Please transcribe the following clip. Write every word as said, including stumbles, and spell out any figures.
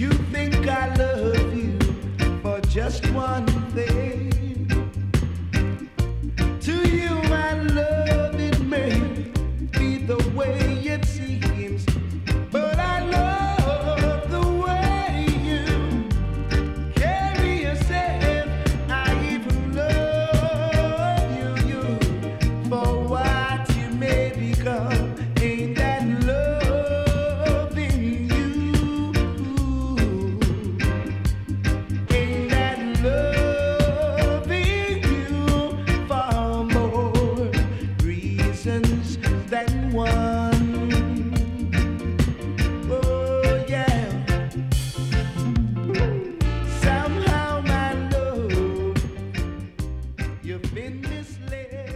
You think I love you for just one thing. To you my love, it may be the way it seems, but I love the way you carry yourself. I even love you, you for what you may become. Ain't that love in you? Ain't that love in you for more reasons than one? Oh yeah. Somehow my love, you've been misled.